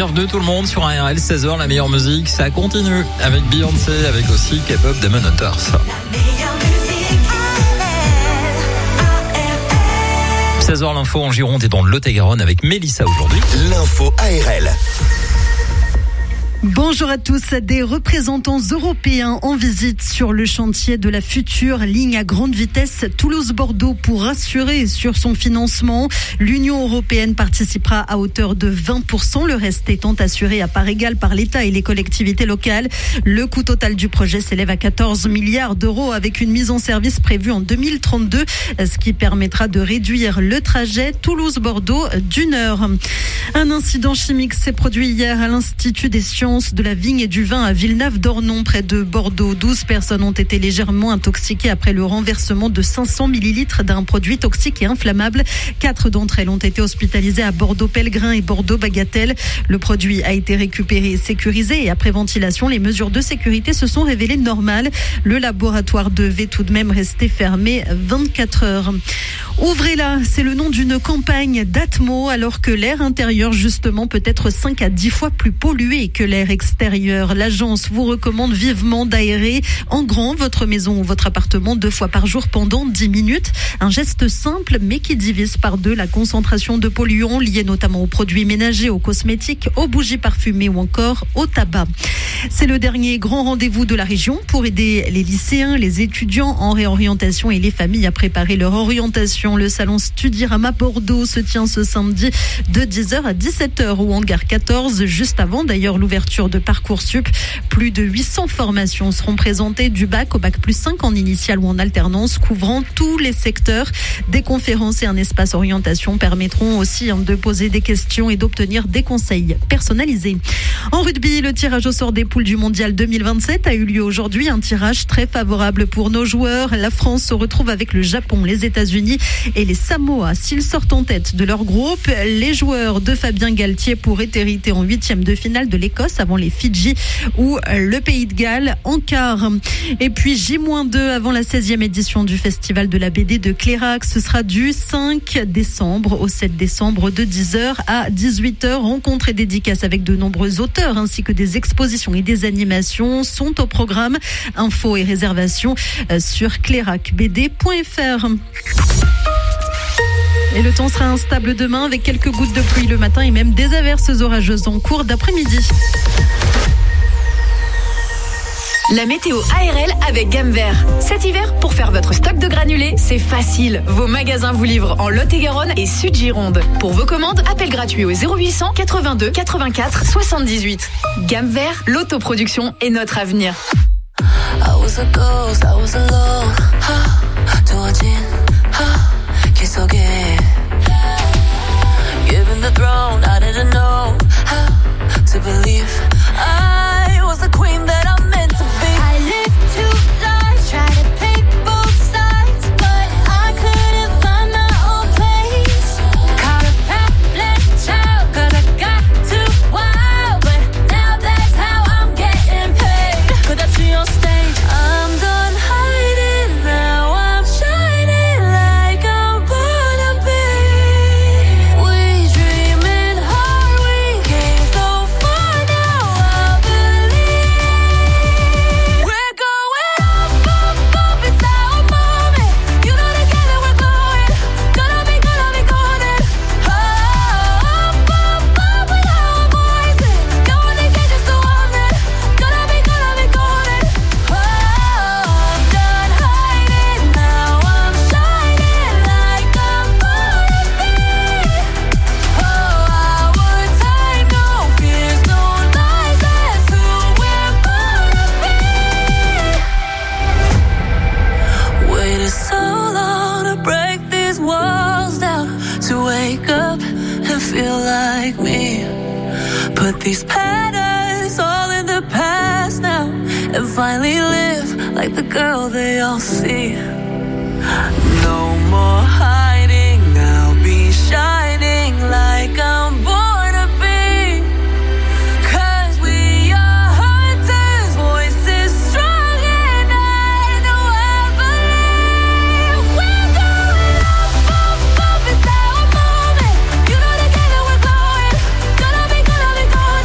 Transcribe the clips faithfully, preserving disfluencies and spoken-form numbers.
bienvenue tout le monde sur un R L, seize heures, la meilleure musique, ça continue avec Beyoncé, avec aussi K-pop Demon Hunters. seize heures, l'info en Gironde et dans le Lot-et-Garonne avec Mélissa aujourd'hui. L'info A R L. Bonjour à tous. Des représentants européens en visite sur le chantier de la future ligne à grande vitesse Toulouse-Bordeaux pour rassurer sur son financement. L'Union européenne participera à hauteur de vingt pour cent, le reste étant assuré à part égale par l'État et les collectivités locales. Le coût total du projet s'élève à quatorze milliards d'euros avec une mise en service prévue en deux mille trente-deux, ce qui permettra de réduire le trajet Toulouse-Bordeaux d'une heure. Un incident chimique s'est produit hier à l'Institut des sciences de la vigne et du vin à Villeneuve-d'Ornon, près de Bordeaux. douze personnes ont été légèrement intoxiquées après le renversement de cinq cents millilitres d'un produit toxique et inflammable. Quatre d'entre elles ont été hospitalisées à Bordeaux-Pellegrin et Bordeaux-Bagatelle. Le produit a été récupéré et sécurisé et après ventilation, les mesures de sécurité se sont révélées normales. Le laboratoire devait tout de même rester fermé vingt-quatre heures. Ouvrez-la, c'est le nom d'une campagne d'Atmo, alors que l'air intérieur, justement, peut être cinq à dix fois plus pollué que l'air extérieur. L'agence vous recommande vivement d'aérer en grand votre maison ou votre appartement deux fois par jour pendant dix minutes. Un geste simple, mais qui divise par deux la concentration de polluants liés notamment aux produits ménagers, aux cosmétiques, aux bougies parfumées ou encore au tabac. C'est le dernier grand rendez-vous de la région pour aider les lycéens, les étudiants en réorientation et les familles à préparer leur orientation. Le salon Studirama Bordeaux se tient ce samedi de dix heures à dix-sept heures au hangar quatorze, juste avant d'ailleurs l'ouverture de Parcoursup. Plus de huit cents formations seront présentées du bac au bac plus cinq en initiale ou en alternance, couvrant tous les secteurs. Des conférences et un espace orientation permettront aussi de poser des questions et d'obtenir des conseils personnalisés. En rugby, le tirage au sort des poules du mondial deux mille vingt-sept a eu lieu aujourd'hui. Un tirage très favorable pour nos joueurs. La France se retrouve avec le Japon, les États-Unis et les Samoa. S'ils sortent en tête de leur groupe, les joueurs de Fabien Galtier pourraient hériter en huitième de finale de l'Écosse avant les Fidji ou le Pays de Galles en quart. Et puis J deux avant la seizième édition du Festival de la B D de Clérac. Ce sera du cinq décembre au sept décembre de dix heures à dix-huit heures. Rencontres et dédicaces avec de nombreux auteurs ainsi que des expositions et des animations sont au programme. Infos et réservations sur clérac b d point f r. Et le temps sera instable demain avec quelques gouttes de pluie le matin et même des averses orageuses en cours d'après-midi. La météo A R L avec Gamme Vert. Cet hiver, pour faire votre stock de granulés, c'est facile. Vos magasins vous livrent en Lot-et-Garonne et Sud-Gironde. Pour vos commandes, appel gratuit au zéro huit cents quatre-vingt-deux quatre-vingt-quatre soixante-dix-huit. Gamme Vert, l'autoproduction est notre avenir. I was a ghost, I was alone. 두어진 길 속에 Given the throne, I didn't know how to believe I was the queen that I'm meant to be. I lived two lives, tried to pick both sides, but I couldn't find my own place. Caught a path, child, cause I got too wild, but now that's how I'm getting paid. Cause that's your stage, I'm done hiding, now I'm shining like I'm born to be. We dreaming hard, we came so far, now I believe. We're going up, up, up, it's our moment. You know together we're going, gonna be, gonna be golden. Up, up, up with our voices. No one can catch us, so I'm it. Gonna be, gonna be golden. Oh, I'm done hiding, now I'm shining like I'm born to be. Oh, our time, no fears, no lies, that's who we're born to be. Waited so long to break these walls down, to wake up and feel like me. Put these patterns all in the past now, and finally live like the girl they all see. No more hiding, I'll be shining like I'm born to be. Cause we are hunters, voices strong and I know I believe. We're going up, up, up, it's our moment. You know together we're going, gonna be, gonna be golden.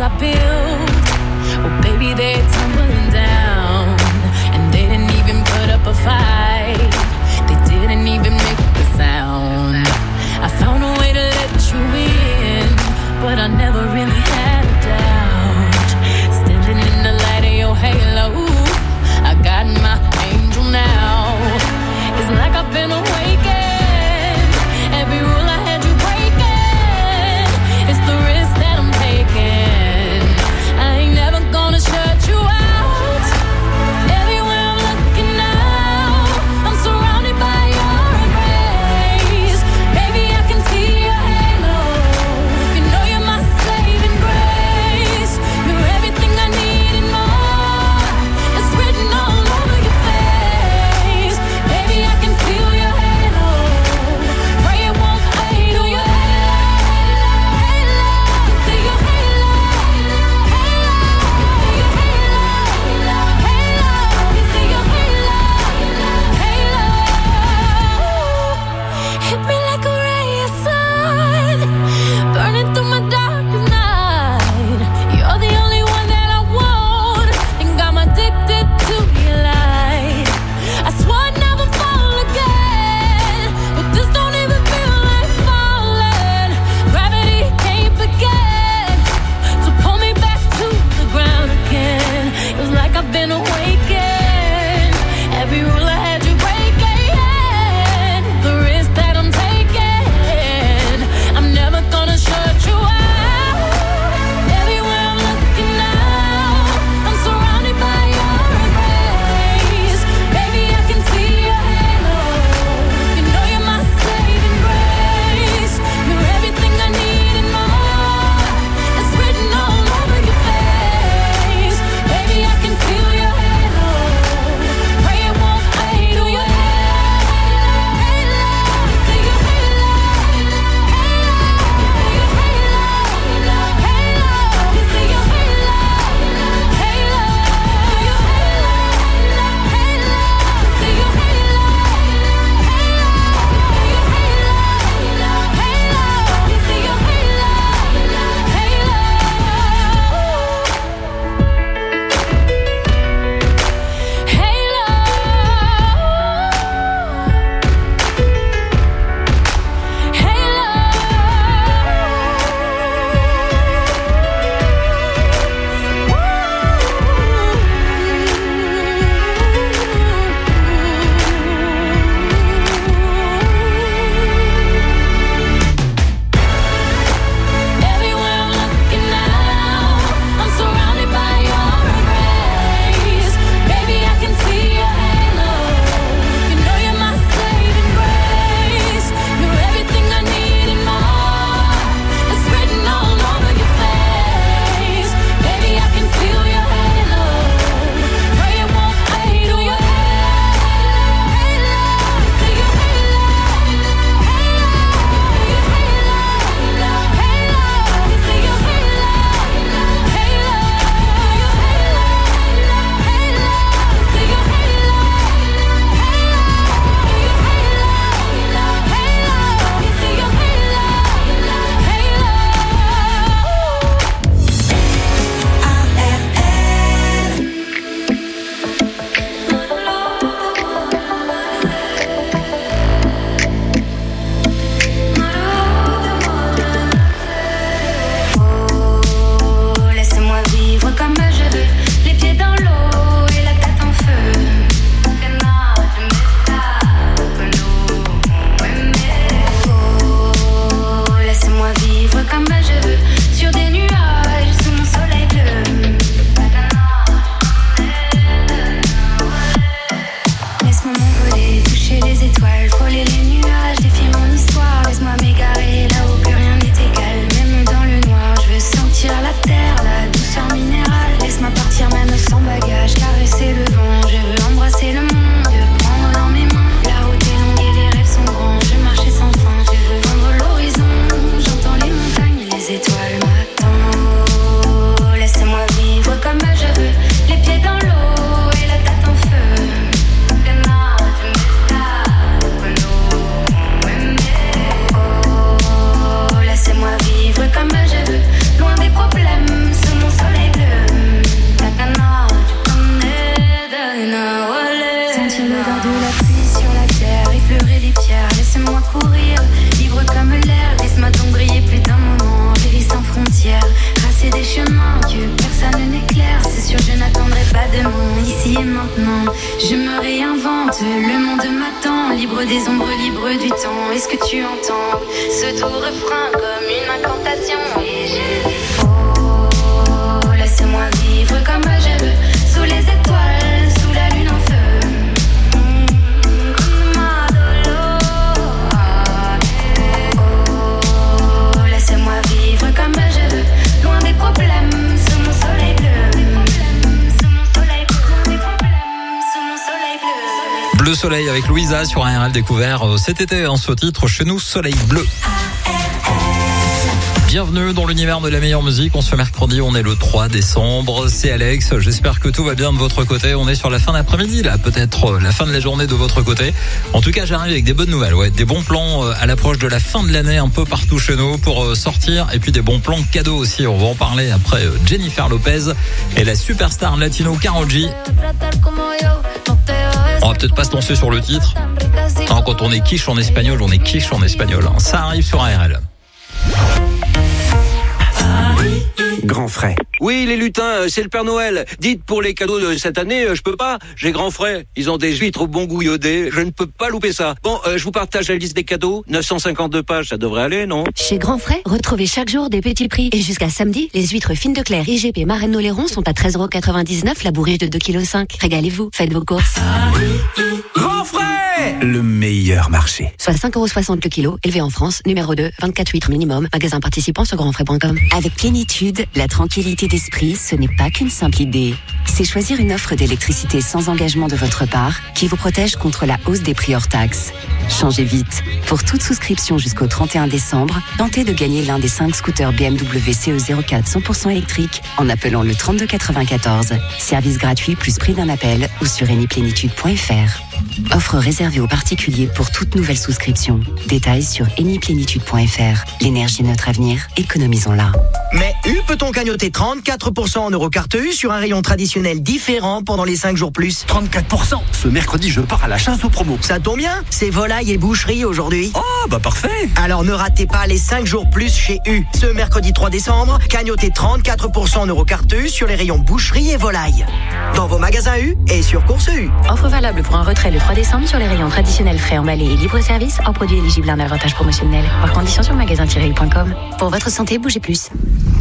I built, well, baby, they're tumbling down. And they didn't even put up a fight. They didn't even make a sound. I found a way to let you in, but I never really had a doubt. Standing in the light of your halo, I got my angel now. It's like I've been awakened. Every rule I had you breaking. It's the risk that I'm taking. I ain't never gonna shut you out. Everywhere I'm looking now, I'm surrounded by your embrace. Baby, I can see your halo. You know you're my saving grace. maintenant. Je me réinvente, le monde m'attend. Libre des ombres, libre du temps. Est-ce que tu entends ce doux refrain comme une incantation? Et je dis oh, laissez-moi vivre comme je veux, sous les étoiles, sous la lune en feu. Comme je veux, loin des problèmes, sous mon soleil bleu. Sous mon soleil bleu, des problèmes, sous mon soleil bleu. Bleu Soleil avec Louisa sur un R L découvert cet été en ce titre chez nous, Soleil Bleu. Bienvenue dans l'univers de la meilleure musique. On se fait mercredi, on est le trois décembre. C'est Alex. J'espère que tout va bien de votre côté. On est sur la fin d'après-midi, là, peut-être la fin de la journée de votre côté. En tout cas, j'arrive avec des bonnes nouvelles, ouais, des bons plans à l'approche de la fin de l'année, un peu partout chez nous pour sortir, et puis des bons plans cadeaux aussi. On va en parler après Jennifer Lopez et la superstar latino Karol G. On va peut-être pas se lancer sur le titre. Non, quand on est quiche en espagnol, on est quiche en espagnol. Ça arrive sur A R L. Grand frais. Oui, les lutins, c'est le Père Noël. Dites pour les cadeaux de cette année, je peux pas. J'ai grand frais. Ils ont des huîtres au bon goût iodé. Je ne peux pas louper ça. Bon, euh, je vous partage la liste des cadeaux. neuf cent cinquante-deux pages, ça devrait aller, non? Chez Grand Frais, retrouvez chaque jour des petits prix. Et jusqu'à samedi, les huîtres fines de Claire I G P Marraine Oléron sont à treize euros quatre-vingt-dix-neuf, la bourriche de deux virgule cinq kilos. Régalez-vous, faites vos courses. Grand frais, le meilleur marché. Soit cinq euros soixante le kilo, élevé en France, numéro deux, vingt-quatre huîtres minimum, magasin participant sur grandfrais point com. Avec plénitude, la tranquillité d'esprit, ce n'est pas qu'une simple idée. C'est choisir une offre d'électricité sans engagement de votre part qui vous protège contre la hausse des prix hors taxes. Changez vite. Pour toute souscription jusqu'au trente et un décembre, tentez de gagner l'un des cinq scooters B M W C E zéro quatre cent pour cent électrique en appelant le trente-deux quatre-vingt-quatorze. Service gratuit plus prix d'un appel ou sur eniplénitude point f r. Offre réservée aux particuliers pour toute nouvelle souscription. Détails sur eniplénitude point f r. L'énergie est notre avenir, économisons-la. Mais U peut-on cagnotter trente-quatre pour cent en Eurocarte U sur un rayon traditionnel différent pendant les cinq jours plus? trente-quatre pour cent. Ce mercredi, je pars à la chasse aux promos. Ça tombe bien, c'est volaille et boucherie aujourd'hui. Oh, bah parfait. Alors ne ratez pas les cinq jours plus chez U. Ce mercredi trois décembre, cagnotez trente-quatre pour cent en Eurocarte U sur les rayons boucherie et volaille. Dans vos magasins U et sur Course U. Offre valable pour un retrait le trois décembre sur les rayons traditionnels frais emballés et libre-service en produits éligibles à un avantage promotionnel. Par condition sur magasin tiret u point com. Pour votre santé, bougez plus.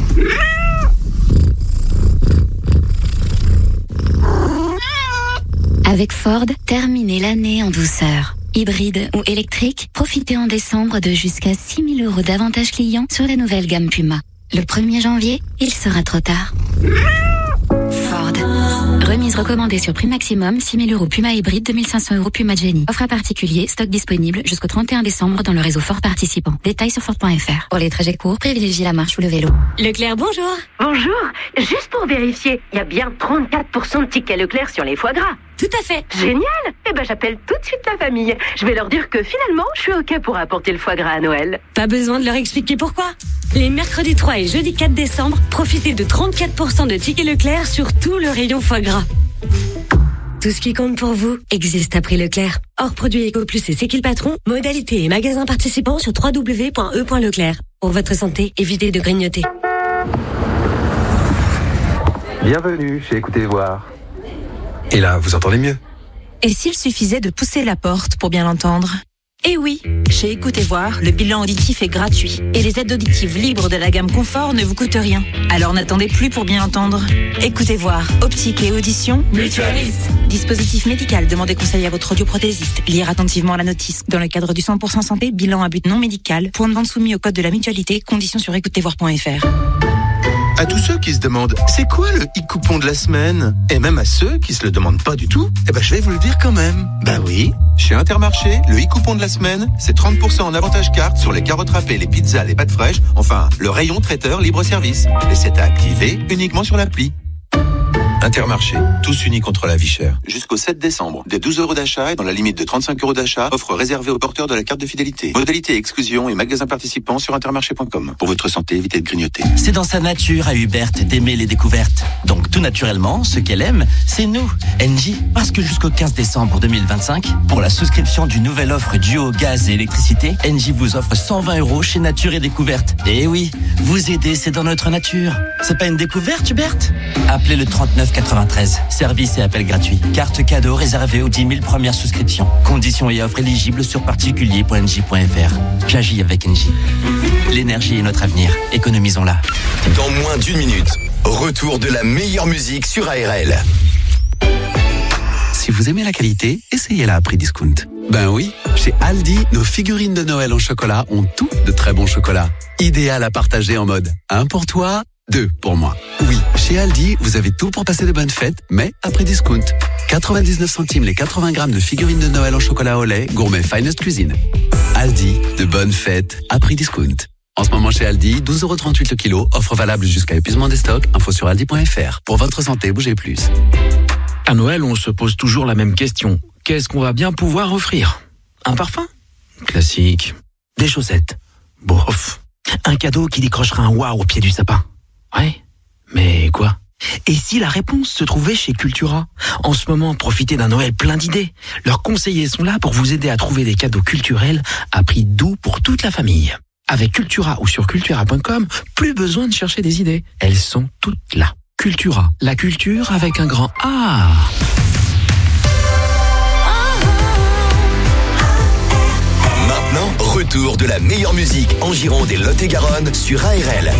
Avec Ford, terminez l'année en douceur. Hybride ou électrique, profitez en décembre de jusqu'à six mille euros d'avantages clients sur la nouvelle gamme Puma. Le premier janvier, il sera trop tard. Ford. Remise recommandée sur prix maximum, six mille euros Puma hybride, deux mille cinq cents euros Puma Jenny. Offre à particulier, stock disponible jusqu'au trente et un décembre dans le réseau Ford participant. Détails sur Ford point f r. Pour les trajets courts, privilégiez la marche ou le vélo. Leclerc, bonjour. Bonjour. Juste pour vérifier, il y a bien trente-quatre pour cent de tickets Leclerc sur les foie gras. Tout à fait. Génial. Eh ben, j'appelle tout de suite la famille. Je vais leur dire que finalement, je suis OK pour apporter le foie gras à Noël. Pas besoin de leur expliquer pourquoi. Les mercredis trois et jeudi quatre décembre, profitez de trente-quatre pour cent de tickets Leclerc sur tout le rayon foie gras. Tout ce qui compte pour vous existe à prix Leclerc. Hors produits Eco Plus et C'est qui le patron, modalités et magasins participants sur w w w point e point leclerc. Pour votre santé, évitez de grignoter. Bienvenue chez Écoutez Voir. Et là, vous entendez mieux? Et s'il suffisait de pousser la porte pour bien l'entendre? Eh oui, chez Écoutez Voir, le bilan auditif est gratuit et les aides auditives libres de la gamme Confort ne vous coûtent rien. Alors n'attendez plus pour bien entendre. Écoutez Voir, optique et audition, mutualiste. Dispositif médical, demandez conseil à votre audioprothésiste. Lire attentivement la notice. Dans le cadre du cent pour cent santé, bilan à but non médical, point de vente soumis au code de la mutualité, conditions sur écoutez voir point f r. À tous ceux qui se demandent c'est quoi le e-coupon de la semaine, et même à ceux qui se le demandent pas du tout, eh ben je vais vous le dire quand même. Bah oui, chez Intermarché, le e-coupon de la semaine, c'est trente pour cent en avantage carte sur les carottes râpées, les pizzas, les pâtes fraîches, enfin le rayon traiteur libre-service. Et c'est à activer uniquement sur l'appli. Intermarché, tous unis contre la vie chère. Jusqu'au sept décembre, des douze euros d'achat et dans la limite de trente-cinq euros d'achat, offre réservée aux porteurs de la carte de fidélité. Modalité exclusion et magasins participants sur intermarché point com. Pour votre santé, évitez de grignoter. C'est dans sa nature à Hubert d'aimer les découvertes. Donc tout naturellement, ce qu'elle aime, c'est nous, Engie. Parce que jusqu'au quinze décembre deux mille vingt-cinq, pour la souscription d'une nouvelle offre duo gaz et électricité, Engie vous offre cent vingt euros chez Nature et Découverte. Et oui, vous aider, c'est dans notre nature. C'est pas une découverte, Hubert ? Appelez le trente-neuf quatre-vingt-treize. Service et appel gratuit. Carte cadeau réservée aux dix mille premières souscriptions. Conditions et offres éligibles sur particulier point n j point f r. J'agis avec N J. L'énergie est notre avenir. Économisons-la. Dans moins d'une minute, retour de la meilleure musique sur A R L. Si vous aimez la qualité, essayez-la à prix discount. Ben oui, chez Aldi, nos figurines de Noël en chocolat ont tous de très bons chocolats. Idéal à partager en mode un pour toi, deux pour moi. Oui, chez Aldi, vous avez tout pour passer de bonnes fêtes, mais à prix discount. quatre-vingt-dix-neuf centimes les quatre-vingts grammes de figurines de Noël en chocolat au lait, gourmet Finest Cuisine. Aldi, de bonnes fêtes à prix discount. En ce moment chez Aldi, douze euros trente-huit le kilo, offre valable jusqu'à épuisement des stocks, info sur aldi point f r. Pour votre santé, bougez plus. À Noël, on se pose toujours la même question. Qu'est-ce qu'on va bien pouvoir offrir? Un parfum? Classique. Des chaussettes? Bof. Un cadeau qui décrochera un waouh au pied du sapin? Ouais. Mais quoi? Et si la réponse se trouvait chez Cultura? En ce moment, profitez d'un Noël plein d'idées. Leurs conseillers sont là pour vous aider à trouver des cadeaux culturels à prix doux pour toute la famille. Avec Cultura ou sur cultura point com, plus besoin de chercher des idées. Elles sont toutes là. Cultura, la culture avec un grand A. Maintenant, retour de la meilleure musique en Gironde et Lot-et-Garonne sur A R L.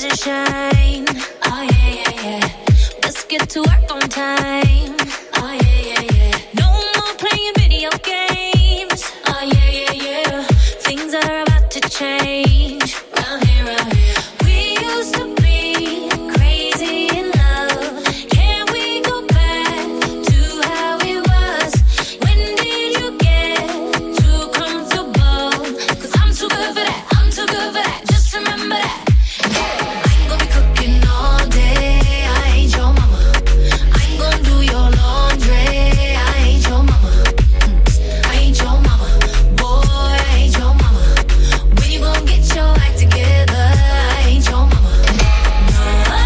rise and shine. Oh yeah, yeah, yeah. Let's get to work on time. Oh yeah, yeah, yeah. No more playing video games. Oh yeah, yeah, yeah. Things are about to change. Round here, round here. We used to be crazy in love. Can we go back to how it was? When did you get too comfortable? Cause I'm too good for that. I'm too good for that. Just remember that. Yeah. I ain't gonna be cooking all day. I ain't your mama. I ain't gonna do your laundry. I ain't your mama. I ain't your mama. Boy, I ain't your mama. When you gonna get your act together? I ain't your mama. No,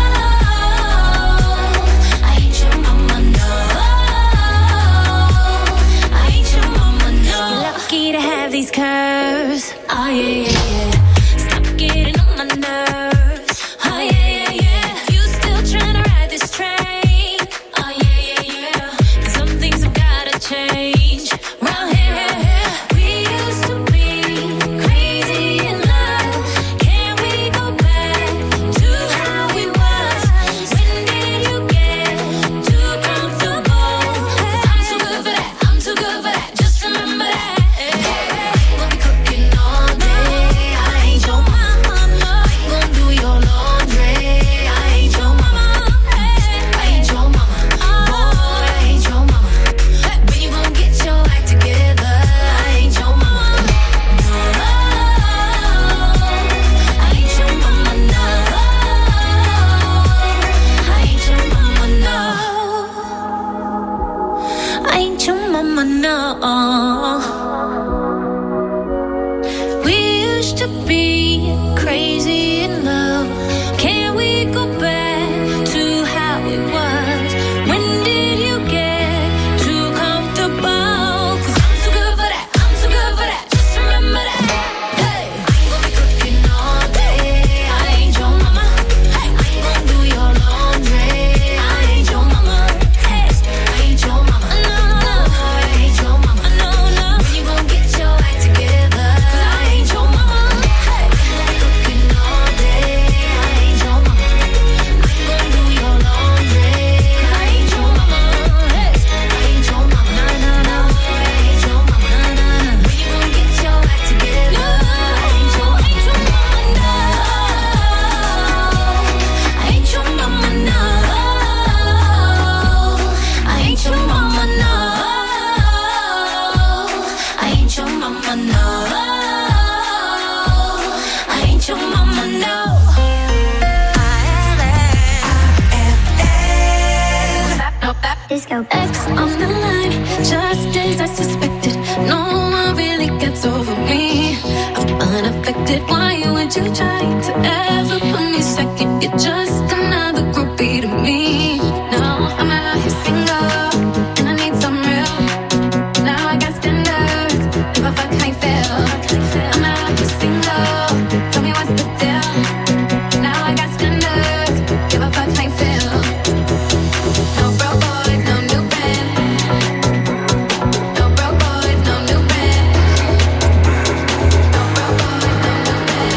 I ain't your mama. No, I ain't your mama. No. You're lucky to have these curves. Oh yeah, yeah, yeah. Stop getting on my nerves. Oh yeah, yeah, yeah. You still trying to ride this train? Oh yeah, yeah, yeah. Some things have gotta change. Round here, here, here. We used to be crazy in love. Can we go back to how we was? When did you get too comfortable? Cause I'm too good for that. I'm too good for that. Just remember that. I ain't gonna be cooking all day. I ain't your mama. I ain't gonna do your laundry. I ain't your mama. I ain't your mama. Boy, I ain't your mama. When you gonna get your act together? I ain't your mama. No, I ain't your mama. No, I ain't your mama. No, I ain't your mama. No. We used to be crazy in love. Can we go back to how it was? When did you get too comfortable? Cause I'm too good for that. I'm too good for that. Just remember that. Hey, I ain't gonna be cooking all day. I ain't your mama. I ain't gonna do your laundry. I ain't your mama. Hey, I ain't your mama. No, no, I ain't your mama. No, no. When you gonna get your act together? Cause I ain't your mama. Hey, I ain't gonna be cooking all day. I ain't your mama. I ain't gonna do your laundry. Cause I ain't your mama. Hey, I ain't your mama. No, no, no. I ain't your mama. No, no, no. When you gonna get your act together? I ain't your, ain't your mama. No, I ain't your mama. No, I ain't your mama. No, I ain't your mama. No, I ain't your mama. No. Disco X on the line, just as I suspected. No one really gets over me. I'm unaffected. Why would you try to ever put me second? You're just another groupie to me. No, I'm out here single, and I need some real. Now I got standards. If I fuck, I fail. I'm out here single. Tell me what's the deal. Now I got standards. If I fuck, I fail. No broke boys, no new friends. No broke boys, no new friends. No broke boys, no new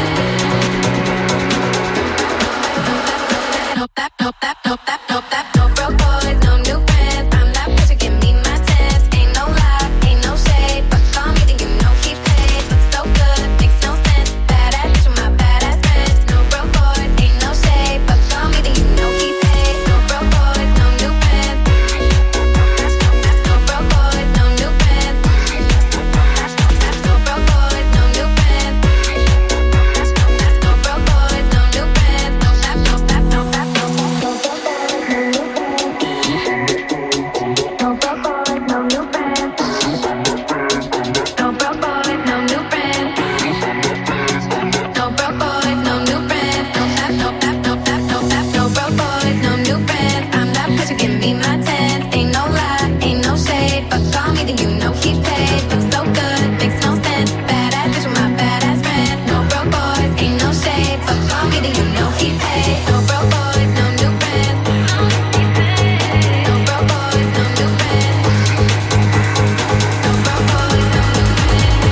friends. No that, no that, no that, no that. No broke boys, no new friends. I'm that bitch who give me my test. Ain't no lie, ain't no shade. But call me, then you know he paid. Looks so good, makes no sense. Badass bitch with my badass friends. No broke boys, ain't no shade. But call me, then you know he paid. No broke boys, no new friends. No broke boys, no new friends. No broke boys, no new friends. No broke boys, no new friends. No that, no that, no that, no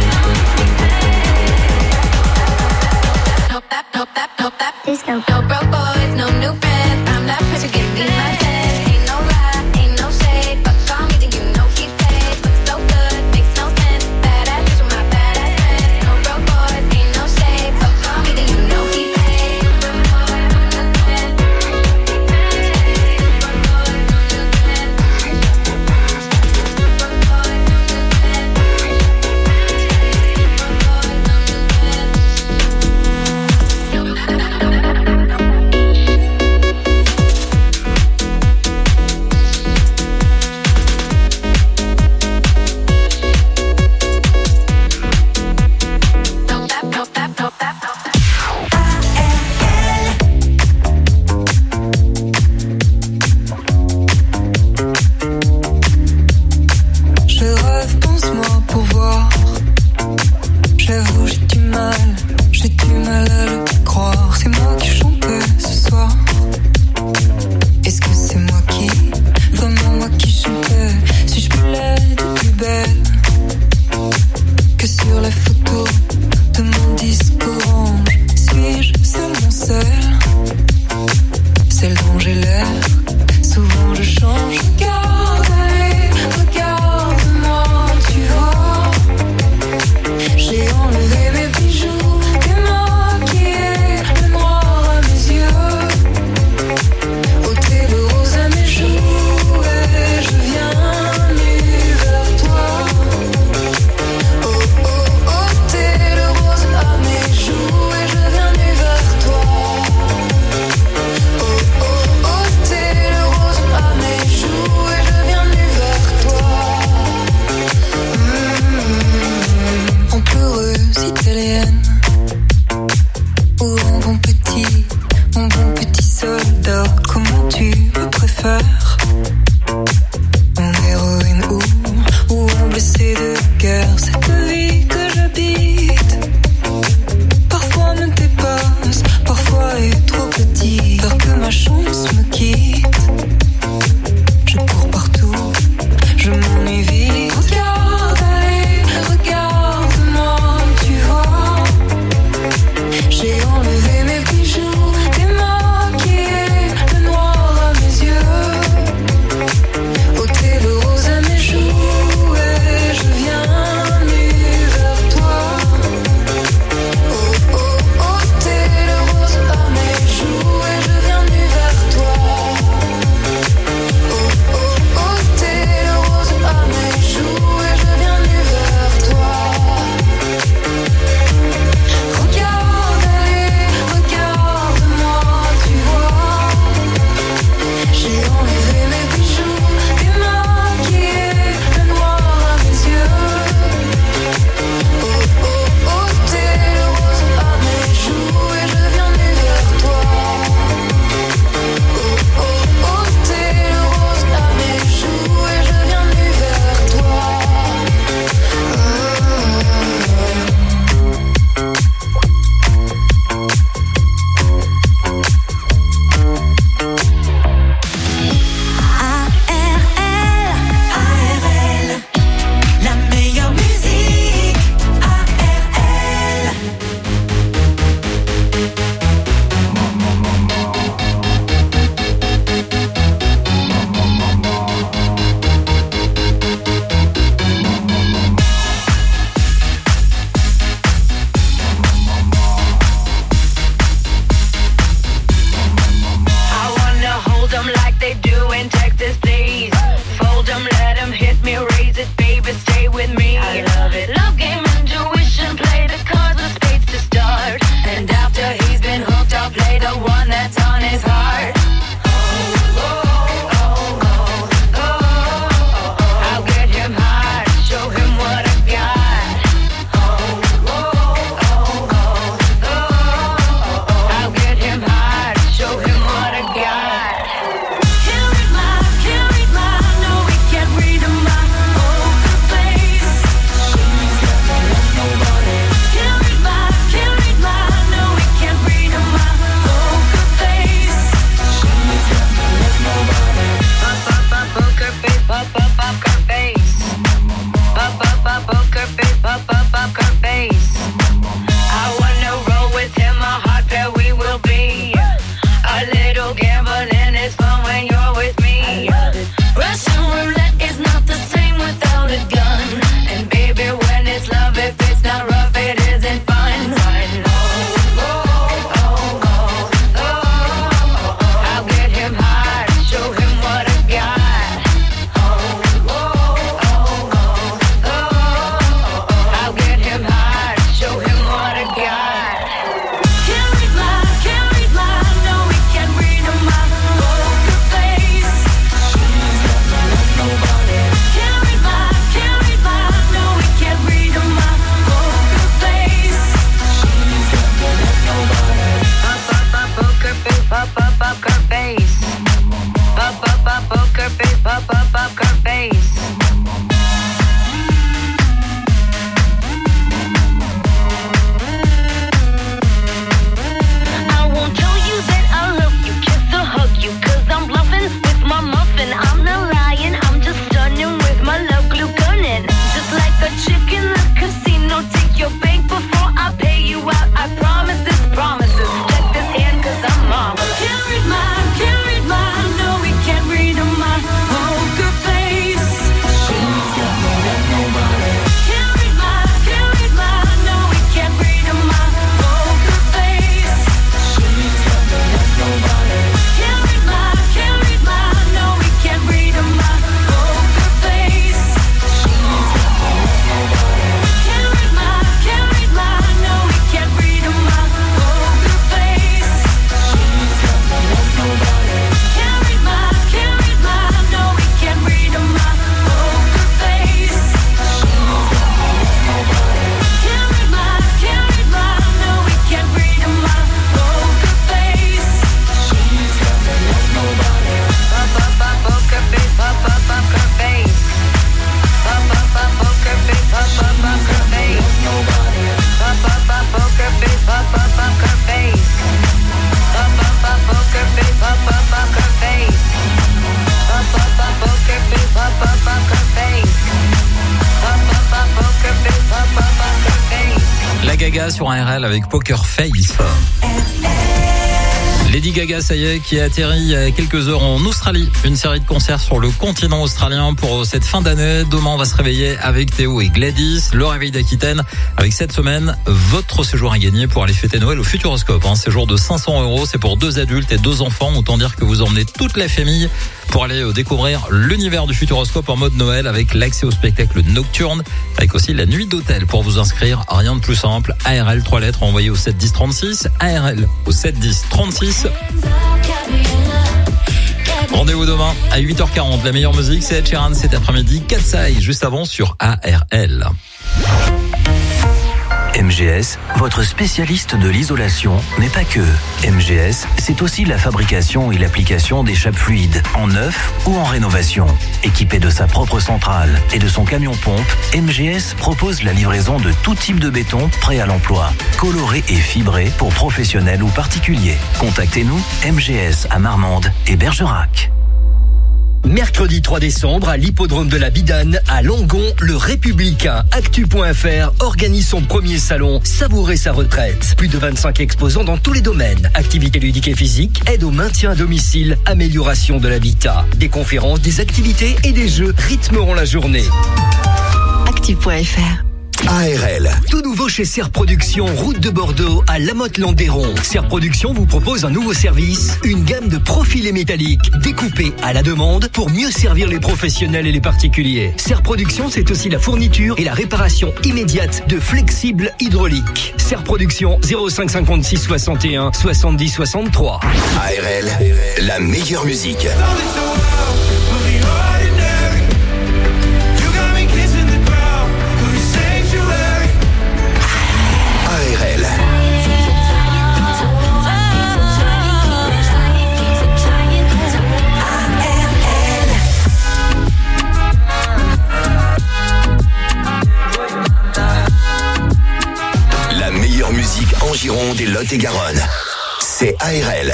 Disco. No broke Gaga sur A R L avec Poker Face. Lady Gaga, ça y est, qui a atterri il y a quelques heures en Australie. Une série de concerts sur le continent australien pour cette fin d'année. Demain, on va se réveiller avec Théo et Gladys. Le réveil d'Aquitaine avec cette semaine votre séjour à gagner pour aller fêter Noël au Futuroscope. Un séjour de cinq cents euros, c'est pour deux adultes et deux enfants. Autant dire que vous emmenez toute la famille pour aller découvrir l'univers du Futuroscope en mode Noël avec l'accès au spectacle nocturne, avec aussi la nuit d'hôtel. Pour vous inscrire, rien de plus simple. A R L, trois lettres envoyées au sept dix trente-six. A R L au sept dix trente-six. Rendez-vous demain à huit heures quarante. La meilleure musique, c'est Ed Sheeran cet après-midi. Katsai, juste avant sur A R L. M G S, votre spécialiste de l'isolation, mais pas que. M G S, c'est aussi la fabrication et l'application d'échappes fluides, en neuf ou en rénovation. Équipé de sa propre centrale et de son camion-pompe, M G S propose la livraison de tout type de béton prêt à l'emploi, coloré et fibré pour professionnels ou particuliers. Contactez-nous, M G S à Marmande et Bergerac. Mercredi trois décembre, à l'hippodrome de la Bidane, à Langon, le Républicain Actu point F R organise son premier salon Savourer sa retraite. Plus de vingt-cinq exposants dans tous les domaines. Activités ludiques et physiques, aide au maintien à domicile, amélioration de l'habitat. Des conférences, des activités et des jeux rythmeront la journée. Actu point F R. A R L. Tout nouveau chez Serre Productions, route de Bordeaux, à La Motte-Landéron. Serre Productions vous propose un nouveau service, une gamme de profilés métalliques découpés à la demande pour mieux servir les professionnels et les particuliers. Serre Productions, c'est aussi la fourniture et la réparation immédiate de flexibles hydrauliques. Serre Productions, zéro cinq cinquante-six soixante et un soixante-dix soixante-trois. A R L, la meilleure musique. En Gironde et Lot-et-Garonne, c'est A R L.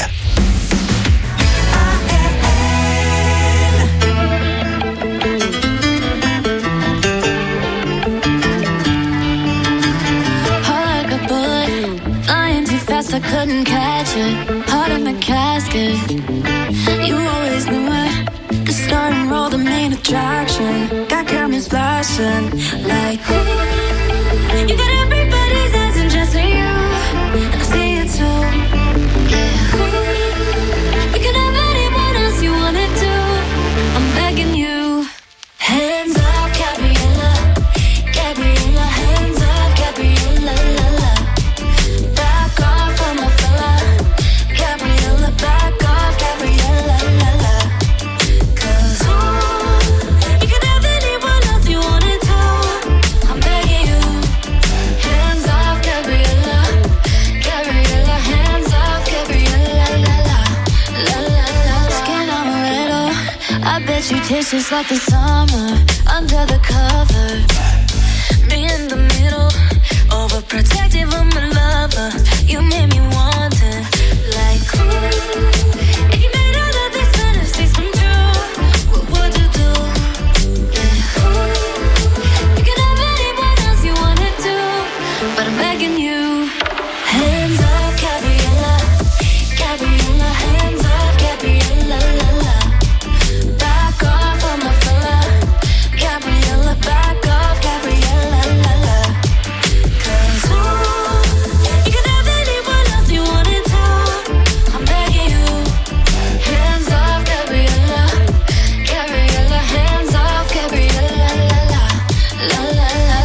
Heart like a bullet, flying too fast, I couldn't catch it. Heart in the casket, you always knew it. The star and roll, the main attraction. Got cameras flashing like, ooh, you got everybody's eyes and just for you. I see it too, yeah. You can have anyone else you wanted to. I'm begging you. Hands up, Gabriella, Gabriella. Hands up, Gabriella, la la. Back off from my fella, Gabriella. Back off, Gabriella, la la. 'Cause ooh, you can have anyone else you wanted to. I'm begging you. Hands off, Gabriella. Gabriella, hands off, Gabriella, la la, la la la. Skin amaretto, I bet you taste just like the summer under the cover. Me in the middle, overprotective of my lover. You made me want it, like ooh. If you made all of these fantasies come true, what would you do? Yeah, ooh. You can have anyone else you wanted to, but I'm begging you. Hands up, Gabriella, Gabriella, hands up, Gabriella, la la. Back off of my fella, Gabriella, back off, Gabriella, la la. 'Cause ooh, you can have anyone else you wanted to. I'm begging you. Hands off, Gabriella, Gabriella, hands off, Gabriella, la la, la la la la.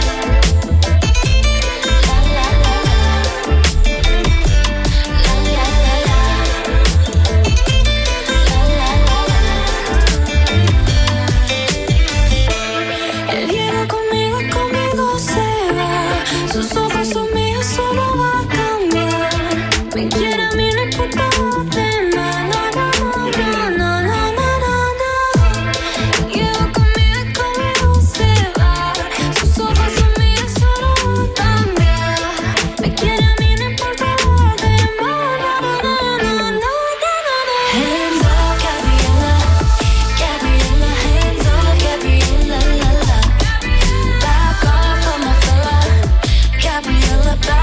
Él llega conmigo, conmigo se va. Sus ojos son míos, solo va a cambiar. Me quiere a mí, no importa los demás. No, no, no, no, no, no, no. Llega conmigo, conmigo se va. Sus ojos son míos, solo va a cambiar. Me quiere a mí, no importa los demás. No, no, no, no, no, no. Hands up, Gabriella, Gabriella, hands up, Gabriella, la la. Back off of my fella, Gabriella, back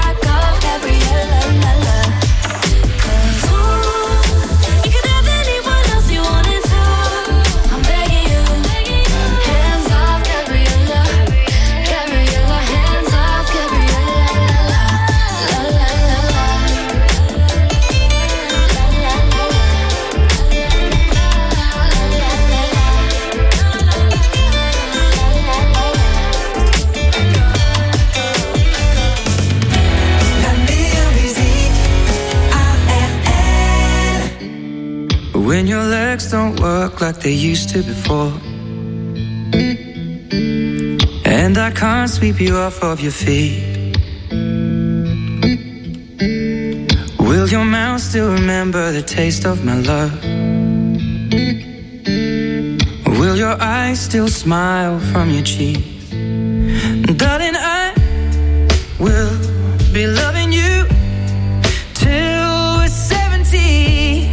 when your legs don't work like they used to before. And I can't sweep you off of your feet. Will your mouth still remember the taste of my love? Will your eyes still smile from your cheeks? Darling, I will be loving you till we're seventy.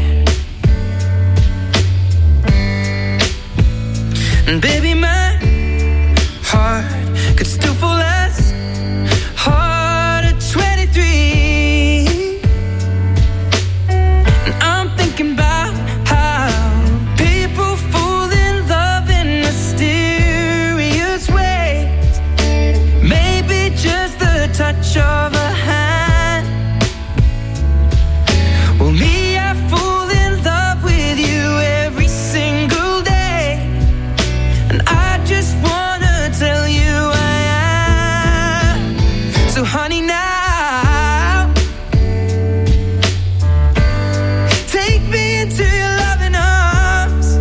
And baby, my heart could still fall as hard at twenty-three. And I'm thinking about how people fall in love in mysterious ways. Maybe just the touch of a hand. Well, me, I fall in love with you every single day. And I just wanna tell you I am. So honey, now take me into your loving arms.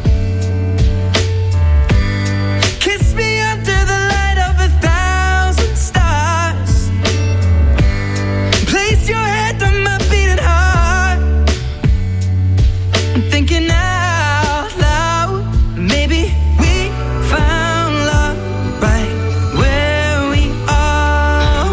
Kiss me under the light of a thousand stars. Place your head on my beating heart. I'm thinking out loud. Maybe we found love right where we are.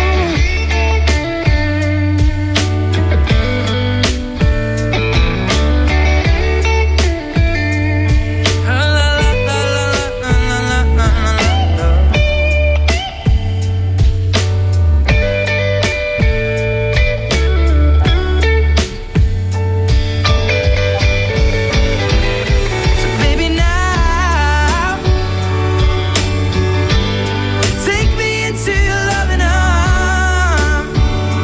So baby, now take me into your loving arms.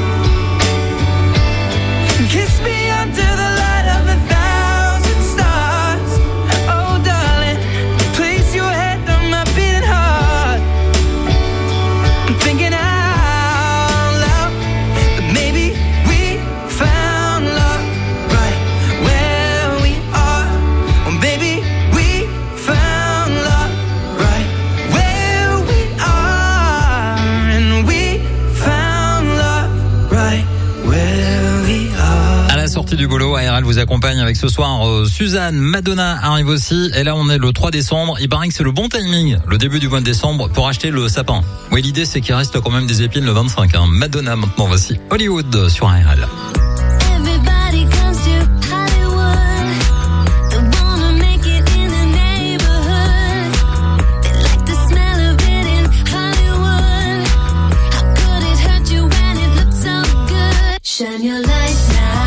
Kiss me under the light of a thousand stars. Oh, darling, place your head on my beating heart. I'm thinking out loud that maybe we found love right where we are. Oh, baby, we found love right where we are. And we found love right where we are. À la sortie du boulot, A R L vous accompagne avec ce soir euh, Suzanne, Madonna arrive aussi. Et là, on est le trois décembre. Il paraît que c'est le bon timing, le début du mois de décembre, pour acheter le sapin. Oui, l'idée, c'est qu'il reste quand même des épines le vingt-cinq. Hein. Madonna, maintenant, voici Hollywood sur A R L. Everybody comes to Hollywood. They wanna make it in the neighborhood. They like the smell of it in Hollywood. How could it hurt you when it looks so good? Shine your light now.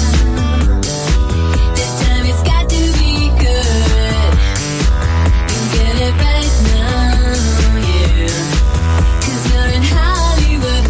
This time it's got to be good. You get it right now, yeah. 'Cause you're in Hollywood.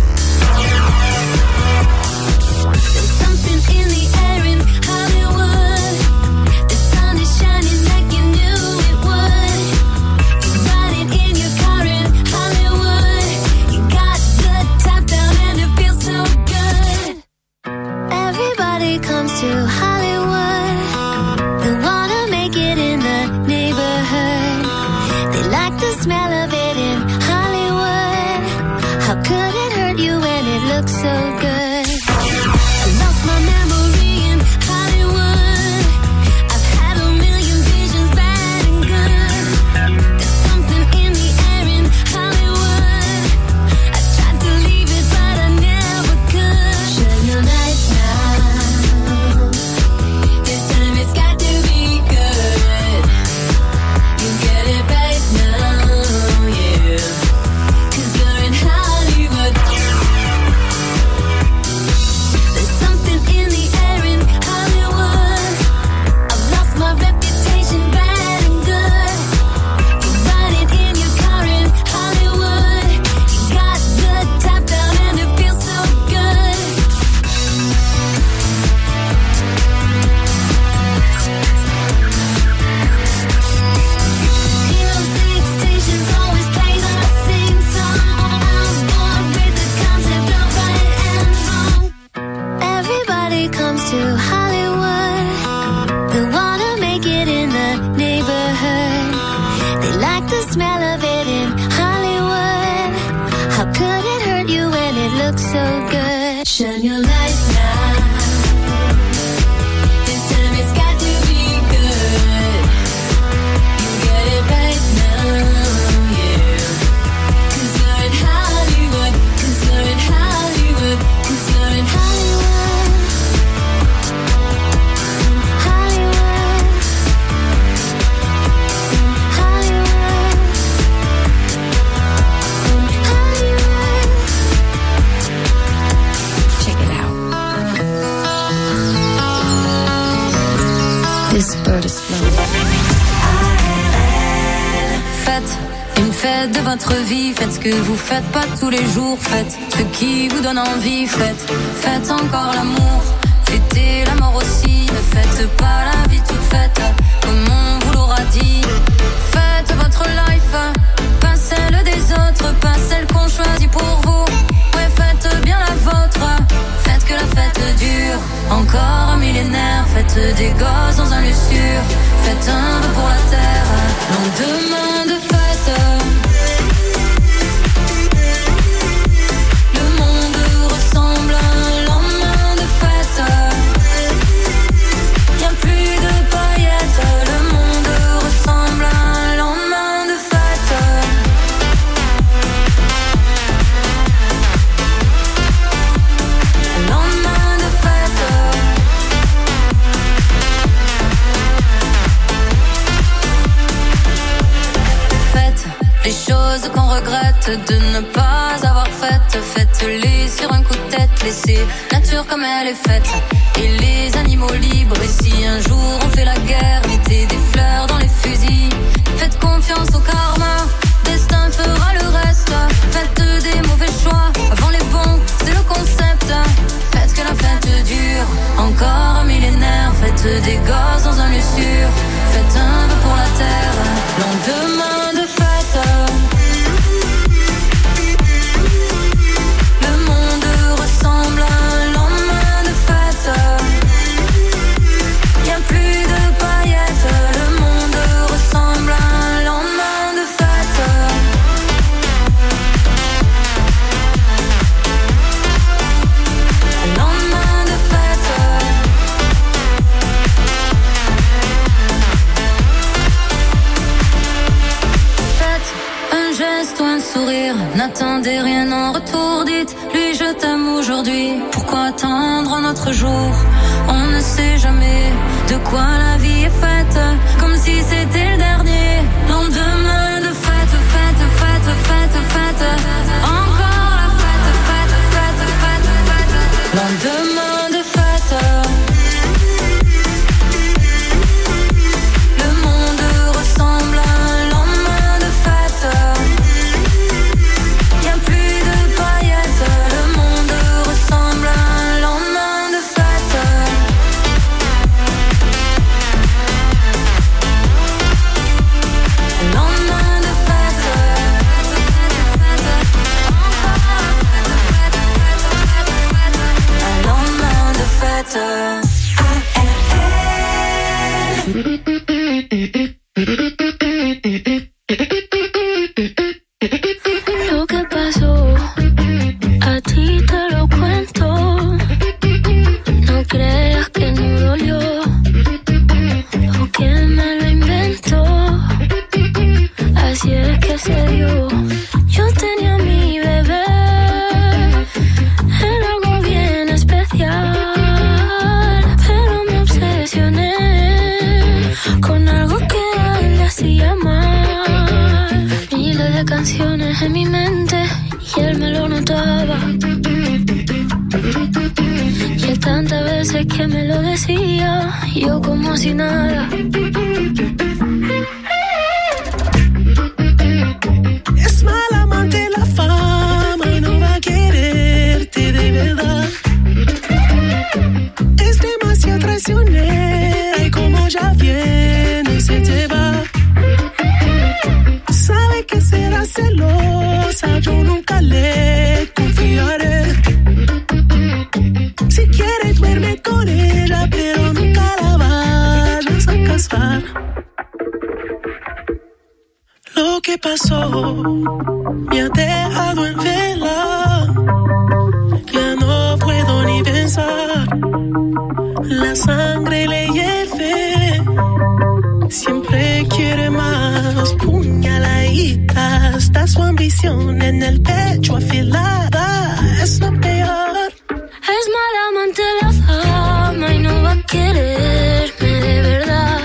There's something in the air in Hollywood. The sun is shining like you knew it would. You ride it in your car in Hollywood. You got the top down and it feels so good. Everybody comes to Hollywood. They wanna make it in the neighborhood. They like the smell of it in Hollywood. How could it hurt you when it looks so good? I lost my memory in Hollywood. I've had a million visions, bad and good. There's something in the air in Hollywood. I tried to leave it, but I never could. Shine your light now. This time it's got to be good. You get it right now, yeah. 'Cause you're in Hollywood. There's something in the air in Hollywood. I've lost my reputation, bad and good. You ride it in your car in Hollywood. You got the top down and it feels so good. Hero six stations always play the same song. I was born with the concept of right and wrong. Everybody comes to Hollywood. They light, shine your light now. This time it's got to be good. You get it right now, yeah. 'Cause you're in Hollywood, 'cause you're in Hollywood, 'cause you're in Hollywood. Hollywood. Hollywood. Hollywood. Check it out. This bird is flown. Faites une fête de votre vie, faites ce que vous faites pas tous les jours, faites ce qui vous donne envie, faites, faites encore l'amour, fêtez la mort aussi, ne faites pas la vie toute faite, comme on vous l'aura dit. Faites votre life, pas celle des autres, pas celle qu'on choisit pour vous. Ouais, faites bien la vôtre, faites que la fête dure, encore un millénaire, faites des gosses dans un lieu sûr, faites un vœu pour la terre, lendemain de fête. Le monde ressemble à un lendemain de fête. Y'a plus de paillettes, le monde ressemble à un lendemain de fête. Un lendemain de fête. Faites les choses qu'on regrette de ne pas avoir faites. Faites-les sur un coup de tête, laissez nature comme elle est faite. Et les animaux libres, et si un jour on fait la guerre, mettez des fleurs dans les fusils. Faites confiance au karma, destin fera le reste. Faites des mauvais choix, avant les bons, c'est le concept. Faites que la fête dure, encore un millénaire. Faites des gosses dans un lieu sûr, faites un vœu pour la terre, lendemain de fête. Le monde ressemble à un lendemain de fête. Y'a plus de paillettes, le monde ressemble à un lendemain de fête. Un lendemain de fête. Faites un geste ou un sourire, n'attendez rien en retour, dites-lui je t'aime aujourd'hui. Pourquoi attendre un autre jour? On ne sait jamais de quoi la vie est faite, comme si c'était le dernier. Lendemain de fête, fête, fête, fête, fête. Encore la fête, fête, fête, fête, fête. Lendemain de fête. Le monde ressemble à un lendemain de fête. Y'a plus de paillettes, le monde ressemble à un lendemain de fête. Un lendemain de fête. Un lendemain de fête. Lo que pasó, a ti te lo cuento. No creas que no dolió, o que me lo inventó. Así es que se dio. Yo tenía mi bebé, era algo bien especial, pero me obsesioné con algo que a él le hacía mal. Miles de canciones en mi mente y él me lo notaba. Y él tantas veces que me lo decía, yo como si nada. Es mala amante la fama y no va a quererte de verdad. Es demasiado traicionera y como ya viene se te va. Sabe que será celosa, yo nunca le confiaré. Si quiere duerme con ella, pero nunca la vayas a casar. Lo que pasó me ha dejado en vela, ya no puedo La sangre le hierve, siempre quiere más, puñaladita, está su ambición en el pecho afilada, es lo peor. Es mala amante la fama y no va a quererme de verdad.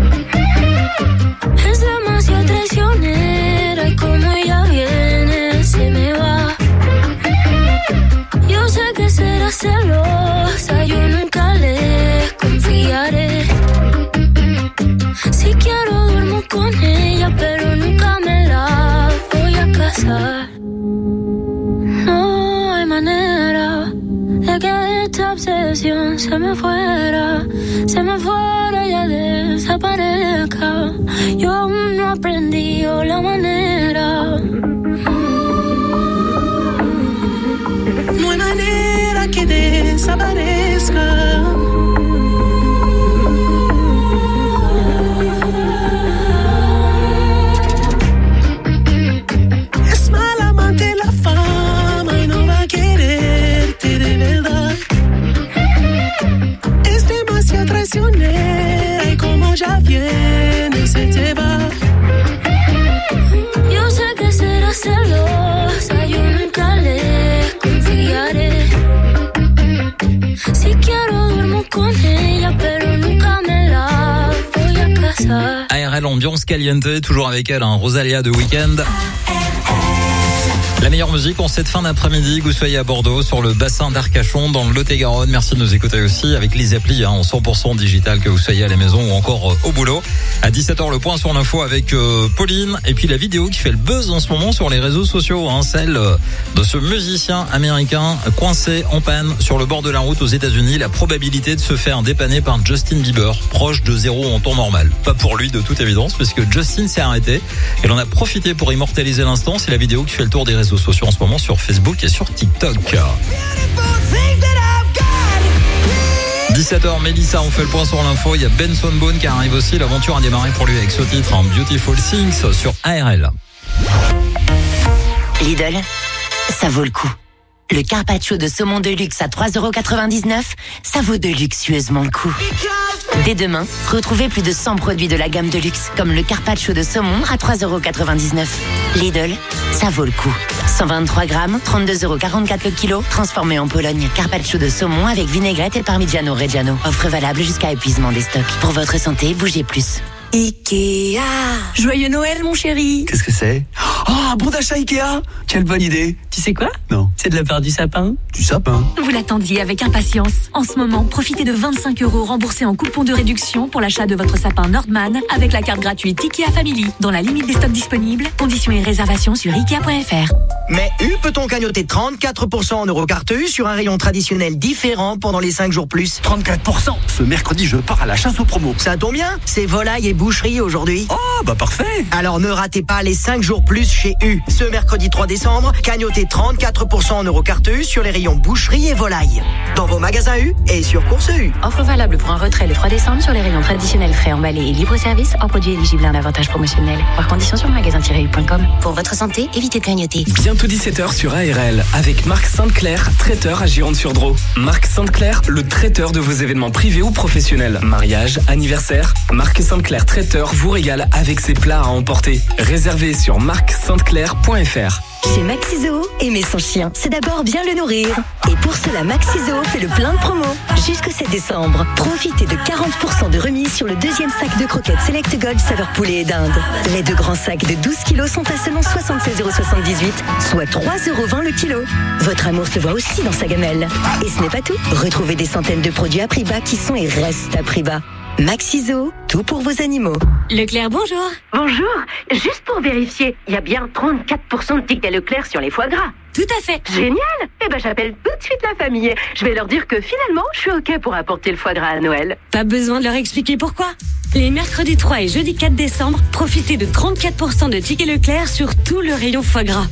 Es demasiado traicionera y como ella viene se me va. Yo sé que será celosa, yo nunca le confiaré. Si quiero duermo con ella, pero nunca me la voy a casar. No hay manera de que esta obsesión se me fuera, se me fuera y ya desaparezca. Yo aún no aprendí la manera. No hay manera que desaparezca. Es mala amante la fama y no va a quererte de verdad. Es demasiado traicionera y como ya viene se te va. Yo sé que será celosa, yo nunca le confiaré. Si quiero duermo con ella, pero nunca me la voy a casar. A R L Ambiance Caliente, toujours avec elle, hein, Rosalia de Weekend. La meilleure musique en cette fin d'après-midi, que vous soyez à Bordeaux, sur le bassin d'Arcachon, dans le Lot-et-Garonne. Merci de nous écouter aussi avec les applis hein, en cent pour cent digital, que vous soyez à la maison ou encore euh, au boulot. À dix-sept heures, le point sur l'info avec euh, Pauline. Et puis la vidéo qui fait le buzz en ce moment sur les réseaux sociaux, hein, celle de ce musicien américain coincé en panne sur le bord de la route aux États-Unis. La probabilité de se faire dépanner par Justin Bieber, proche de zéro en temps normal. Pas pour lui de toute évidence, parce que Justin s'est arrêté. Et l'on a profité pour immortaliser l'instant. C'est la vidéo qui fait le tour des réseaux sociaux en ce moment sur Facebook et sur TikTok. dix-sept heures, Mélissa, on fait le point sur l'info. Il y a Benson Boone qui arrive aussi. L'aventure a démarré pour lui avec ce titre, hein, Beautiful Things sur A R L. Lidl, ça vaut le coup. Le carpaccio de saumon de luxe à trois euros quatre-vingt-dix-neuf, ça vaut de luxueusement le coup. Dès demain, retrouvez plus de cent produits de la gamme de luxe, comme le carpaccio de saumon à trois euros quatre-vingt-dix-neuf. Lidl, ça vaut le coup. cent vingt-trois grammes, trente-deux euros quarante-quatre le kilo, transformé en Pologne. Carpaccio de saumon avec vinaigrette et parmigiano reggiano. Offre valable jusqu'à épuisement des stocks. Pour votre santé, bougez plus. Ikea. Joyeux Noël, mon chéri. Qu'est-ce que c'est? Oh, un bon d'achat Ikea. Quelle bonne idée. Tu sais quoi? Non. C'est de la part du sapin. Du sapin? Vous l'attendiez avec impatience. En ce moment, profitez de vingt-cinq euros remboursés en coupon de réduction pour l'achat de votre sapin Nordman avec la carte gratuite Ikea Family. Dans la limite des stocks disponibles, conditions et réservations sur ikea point f r. Mais U peut-on cagnoter trente-quatre pour cent en Eurocarte U sur un rayon traditionnel différent pendant les cinq jours plus? trente-quatre pour cent. Ce mercredi, je pars à la chasse aux promos. Ça tombe bien, c'est volaille et boucherie aujourd'hui. Oh, bah parfait. Alors ne ratez pas les cinq jours plus chez U. Ce mercredi trois décembre, cagnotez trente-quatre pour cent en Eurocarte U sur les rayons boucherie et volaille. Dans vos magasins U et sur Course U. Offre valable pour un retrait le trois décembre sur les rayons traditionnels frais emballés et libre-service en produits éligibles à un avantage promotionnel. Voir conditions sur magasin tiret u point com. Pour votre santé, évitez de cagnoter. Bientôt dix-sept heures sur A R L avec Marc Sainte-Claire, traiteur à Gironde-sur-Dro. Marc Sainte-Claire, le traiteur de vos événements privés ou professionnels. Mariage, anniversaire. Marc Sainte-Claire, traiteur, vous régale avec ses plats à emporter. Réservez sur marc sainte claire point f r. Chez Maxiso, aimer son chien, c'est d'abord bien le nourrir. Et pour cela, Maxiso fait le plein de promos. Jusqu'au sept décembre, profitez de quarante pour cent de remise sur le deuxième sac de croquettes Select Gold saveur poulet et dinde. Les deux grands sacs de douze kilos sont à seulement soixante-seize euros soixante-dix-huit, soit trois euros vingt le kilo. Votre amour se voit aussi dans sa gamelle. Et ce n'est pas tout. Retrouvez des centaines de produits à prix bas qui sont et restent à prix bas. Maxiso, tout pour vos animaux. Leclerc, bonjour. Bonjour. Juste pour vérifier, il y a bien trente-quatre pour cent de tickets Leclerc sur les foie gras. Tout à fait. Génial. Eh ben, j'appelle tout de suite la famille. Je vais leur dire que finalement, je suis OK pour apporter le foie gras à Noël. Pas besoin de leur expliquer pourquoi. Les mercredis trois et jeudi quatre décembre, profitez de trente-quatre pour cent de tickets Leclerc sur tout le rayon foie gras.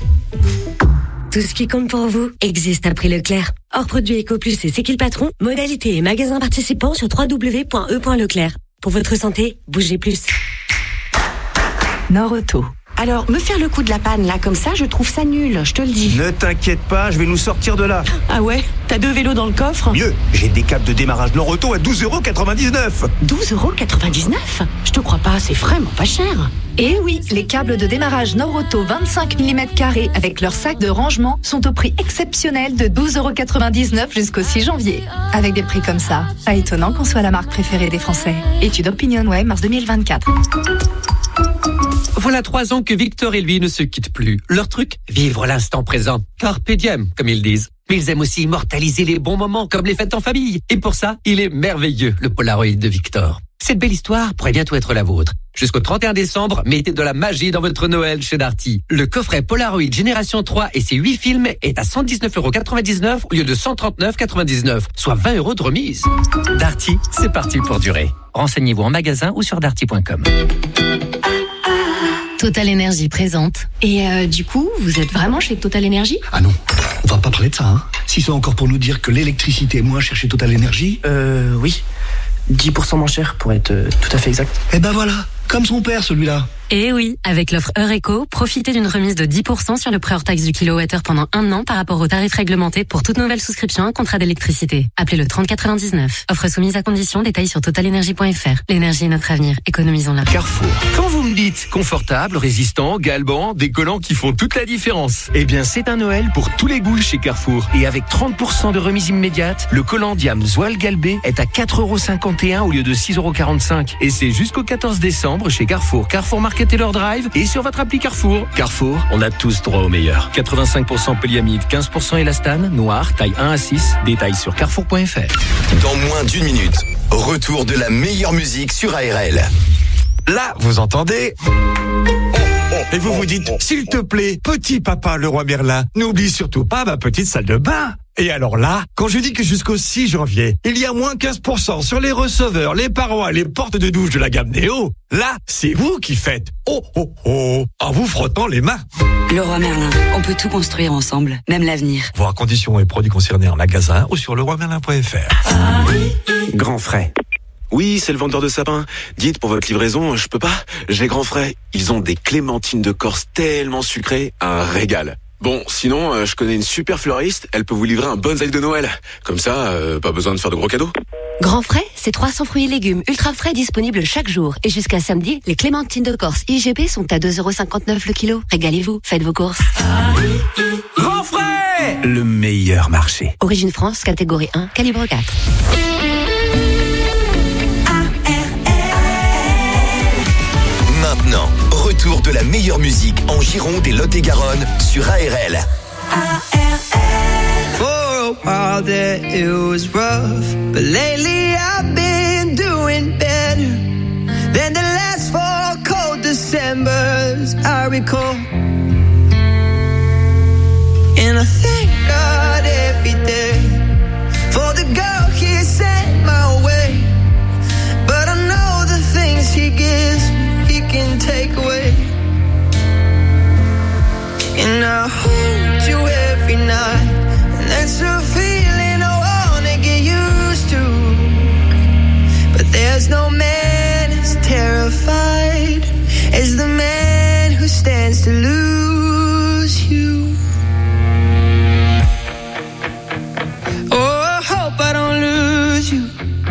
Tout ce qui compte pour vous existe à prix Leclerc. Hors produit EcoPlus et C'est qui le patron? Modalité et magasins participants sur w w w point e point leclerc. Pour votre santé, bougez plus. Nord Auto. Alors, me faire le coup de la panne, là, comme ça, je trouve ça nul, je te le dis. Ne t'inquiète pas, je vais nous sortir de là. Ah ouais? T'as deux vélos dans le coffre? Mieux, j'ai des câbles de démarrage Nord-Auto à douze euros quatre-vingt-dix-neuf. douze euros quatre-vingt-dix-neuf? Je te crois pas, c'est vraiment pas cher. Et oui, les câbles de démarrage Nord-Auto vingt-cinq millimètres carrés avec leur sac de rangement sont au prix exceptionnel de douze euros quatre-vingt-dix-neuf jusqu'au six janvier. Avec des prix comme ça, pas étonnant qu'on soit la marque préférée des Français. Étude OpinionWay, mars deux mille vingt-quatre. Voilà trois ans que Victor et lui ne se quittent plus. Leur truc, vivre l'instant présent. Carpe diem, comme ils disent. Mais ils aiment aussi immortaliser les bons moments, comme les fêtes en famille. Et pour ça, il est merveilleux, le Polaroid de Victor. Cette belle histoire pourrait bientôt être la vôtre. Jusqu'au trente et un décembre, mettez de la magie dans votre Noël chez Darty. Le coffret Polaroid Génération trois et ses huit films est à cent dix-neuf euros quatre-vingt-dix-neuf au lieu de cent trente-neuf euros quatre-vingt-dix-neuf, soit vingt euros de remise. Darty, c'est parti pour durer. Renseignez-vous en magasin ou sur darty point com. Total Énergie présente. Et euh, du coup, vous êtes vraiment chez Total Énergie? Ah non, on va pas parler de ça, hein. Si c'est encore pour nous dire que l'électricité est moins chère chez Total Énergie. Euh, oui. dix pour cent moins cher, pour être euh, tout à fait exact. Eh ben voilà, comme son père, celui-là. Et oui, avec l'offre Eureko, profitez d'une remise de dix pour cent sur le prix hors taxe du kilowattheure pendant un an par rapport au tarif réglementé pour toute nouvelle souscription à un contrat d'électricité. Appelez le trente quatre-vingt-dix-neuf. Offre soumise à condition, détails sur totalenergie point f r. L'énergie est notre avenir, économisons-la. Carrefour. Quand vous me dites confortable, résistant, galbant, des collants qui font toute la différence, eh bien c'est un Noël pour tous les goûts chez Carrefour. Et avec trente pour cent de remise immédiate, le collant Diam Zoal Galbé est à quatre euros cinquante et un au lieu de six euros quarante-cinq. Et c'est jusqu'au quatorze décembre chez Carrefour. Carrefour Market et leur drive et sur votre appli Carrefour. Carrefour, on a tous droit au meilleur. quatre-vingt-cinq pour cent polyamide, quinze pour cent élastane, noir, taille un à six. Détails sur carrefour point f r. Dans moins d'une minute, retour de la meilleure musique sur A R L. Là, vous entendez? Et vous vous dites, s'il te plaît, petit papa Leroy Merlin, n'oublie surtout pas ma petite salle de bain. Et alors là, quand je dis que jusqu'au six janvier, il y a moins quinze pour cent sur les receveurs, les parois et les portes de douche de la gamme Néo, là, c'est vous qui faites oh oh oh en vous frottant les mains. Leroy Merlin, on peut tout construire ensemble, même l'avenir. Voir conditions et produits concernés en magasin ou sur leroy merlin point f r. Grand frais. Oui, c'est le vendeur de sapins. Dites, pour votre livraison, je peux pas. J'ai grand frais. Ils ont des clémentines de Corse tellement sucrées, un régal. Bon, sinon, euh, je connais une super fleuriste, elle peut vous livrer un bonsaï de Noël. Comme ça, euh, pas besoin de faire de gros cadeaux. Grand frais, c'est trois cents fruits et légumes ultra frais disponibles chaque jour. Et jusqu'à samedi, les clémentines de Corse I G P sont à deux euros cinquante-neuf le kilo. Régalez-vous, faites vos courses. Grand frais, le meilleur marché. Origine France, catégorie un, calibre quatre. Maintenant, retour de la meilleure musique en Gironde et Lot-et-Garonne sur A R L. For a while there it was rough, but lately I've been doing better than the last four cold Decembers I recall. And I thank God every day for the girl he sent my way, but I know the things he gives me he can take away. And I hold you every night, and that's a feeling I wanna get used to. But there's no man as terrified as the man who stands to lose you. Oh, I hope I don't lose you.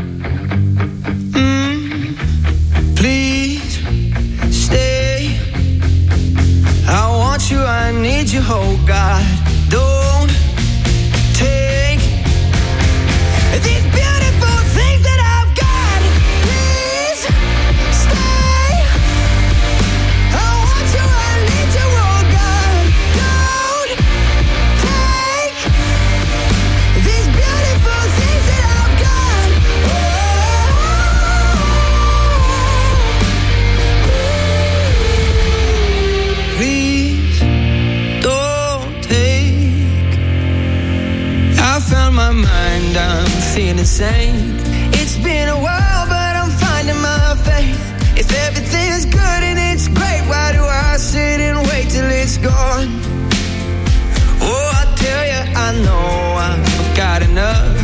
Mm, please stay. I want you, I need you, oh God. Don't take these beautiful things that I've got. Please stay. I want you, I need you, oh God. Don't take these beautiful things that I've got. Oh, please don't take. I found my mind, I'm feeling sane. It's been a while, but I'm finding my faith. If everything's good and it's great, why do I sit and wait till it's gone? Oh, I tell you, I know I've got enough.